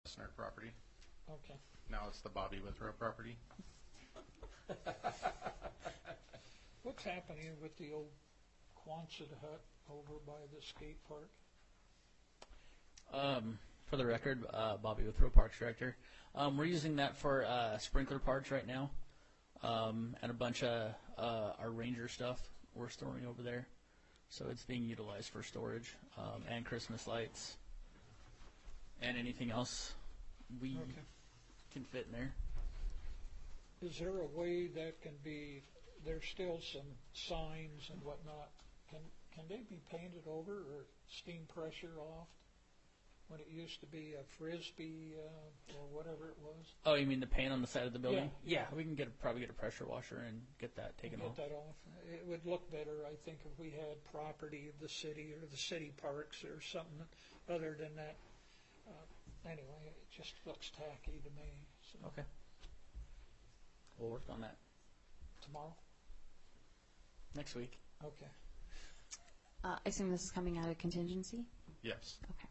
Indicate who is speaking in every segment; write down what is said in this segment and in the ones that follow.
Speaker 1: Snart property.
Speaker 2: Okay.
Speaker 1: Now it's the Bobby Withrow property.
Speaker 2: What's happening with the old Quonset hut over by the skate park?
Speaker 3: For the record, Bobby Withrow, Parks Director. We're using that for sprinkler parts right now, and a bunch of our Ranger stuff we're storing over there. So it's being utilized for storage and Christmas lights and anything else we can fit in there.
Speaker 2: Is there a way that can be, there's still some signs and whatnot, can they be painted over or steam pressure off? When it used to be a Frisbee or whatever it was.
Speaker 3: Oh, you mean the paint on the side of the building?
Speaker 2: Yeah.
Speaker 3: We can probably get a pressure washer and get that taken off.
Speaker 2: Get that off. It would look better, I think, if we had property of the city or the city parks or something other than that. Anyway, it just looks tacky to me. So.
Speaker 3: Okay. We'll work on that.
Speaker 2: Tomorrow?
Speaker 3: Next week.
Speaker 2: Okay.
Speaker 4: I assume this is coming out of contingency?
Speaker 1: Yes.
Speaker 4: Okay.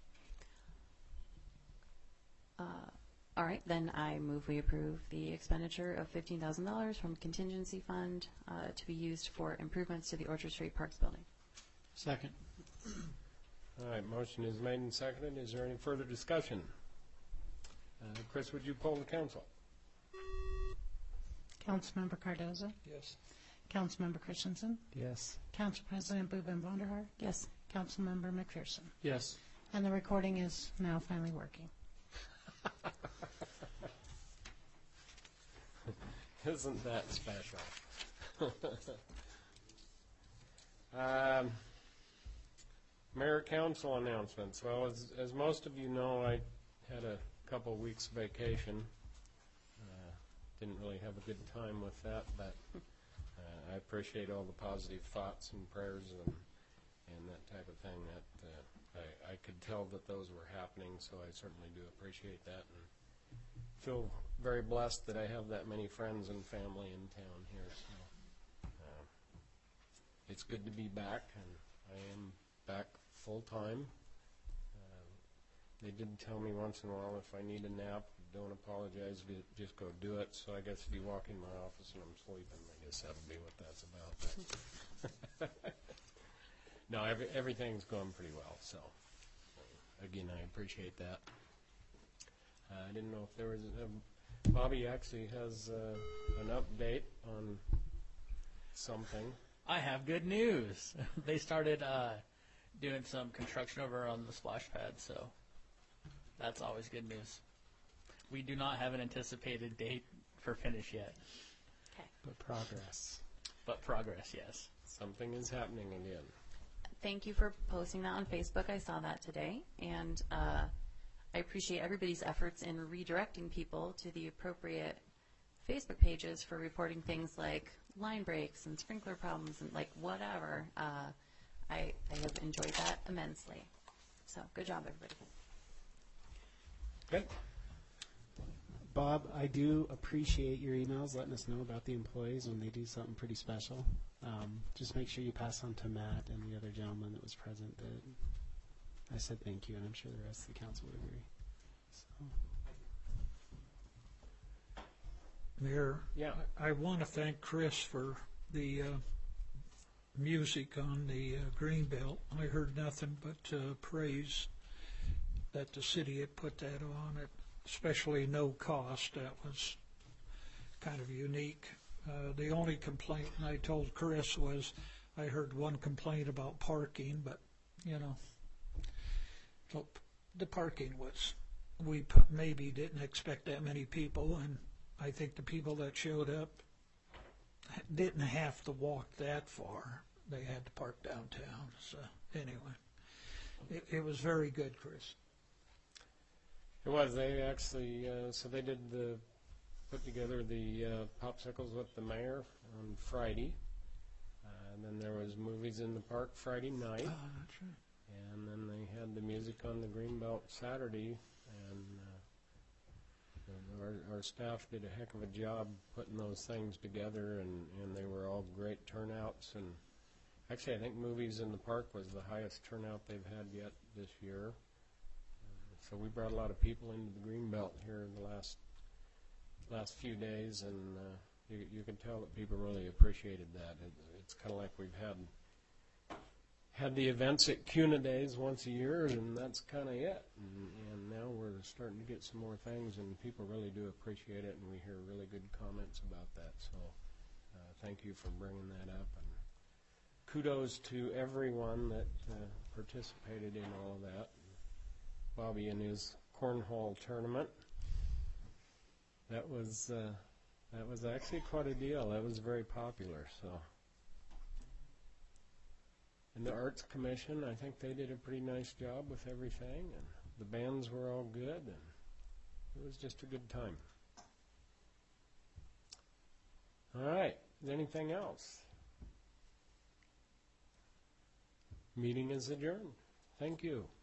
Speaker 4: All right, then I move we approve the expenditure of $15,000 from contingency fund to be used for improvements to the Orchard Street Parks building.
Speaker 5: Second.
Speaker 6: All right, motion is made and seconded. Is there any further discussion? Chris, would you poll the council?
Speaker 7: Councilmember Cardoza?
Speaker 2: Yes.
Speaker 7: Councilmember Christensen?
Speaker 5: Yes.
Speaker 7: Council President Boobin Vonderhaar?
Speaker 4: Yes.
Speaker 7: Councilmember McPherson?
Speaker 5: Yes.
Speaker 7: And the recording is now finally working.
Speaker 6: Isn't that special? Mayor Council announcements. Well, as most of you know, I had a couple of weeks vacation. Didn't really have a good time with that, but I appreciate all the positive thoughts and prayers and that type of thing. That I could tell that those were happening, so I certainly do appreciate that, and feel very blessed that I have that many friends and family in town here. So it's good to be back, and I am back full time. They did tell me once in a while if I need a nap, don't apologize, just go do it. So I guess if you walk in my office and I'm sleeping, I guess that'll be what that's about. No, everything's going pretty well. So again, I appreciate that. I didn't know if there was Bobby actually has an update on something.
Speaker 3: I have good news. They started doing some construction over on the splash pad, so that's always good news. We do not have an anticipated date for finish yet.
Speaker 4: Okay.
Speaker 5: But progress.
Speaker 3: But progress, yes.
Speaker 6: Something is happening again.
Speaker 4: Thank you for posting that on Facebook. I saw that today, and I appreciate everybody's efforts in redirecting people to the appropriate Facebook pages for reporting things like line breaks and sprinkler problems and like whatever. I have enjoyed that immensely. So good job, everybody.
Speaker 6: Good.
Speaker 5: Bob, I do appreciate your emails letting us know about the employees when they do something pretty special. Just make sure you pass on to Matt and the other gentleman that was present that I said thank you, and I'm sure the rest of the council would agree. So.
Speaker 2: Mayor,
Speaker 6: Yeah.
Speaker 2: I want to thank Chris for the music on the Greenbelt. I heard nothing but praise that the city had put that on it, especially no cost. That was kind of unique. The only complaint I told Chris was I heard one complaint about parking, but, you know, the parking was, we maybe didn't expect that many people, and I think the people that showed up didn't have to walk that far. They had to park downtown. So anyway, it was very good, Chris.
Speaker 6: It was. They actually, so they did put together the popsicles with the mayor on Friday. And then there was movies in the park Friday night.
Speaker 2: Oh, that's right.
Speaker 6: And then they had the music on the Greenbelt Saturday. And our staff did a heck of a job putting those things together, and they were all great turnouts. And actually, I think movies in the park was the highest turnout they've had yet this year. So we brought a lot of people into the Greenbelt here in the last few days, and you can tell that people really appreciated that. It's kind of like we've had the events at CUNA Days once a year, and that's kind of it. And now we're starting to get some more things, and people really do appreciate it, and we hear really good comments about that. So thank you for bringing that up, and kudos to everyone that participated in all of that. Bobby and his cornhole tournament. That was actually quite a deal. That was very popular. So, and the Arts Commission, I think they did a pretty nice job with everything, and the bands were all good, and it was just a good time. All right. Is there anything else? Meeting is adjourned. Thank you.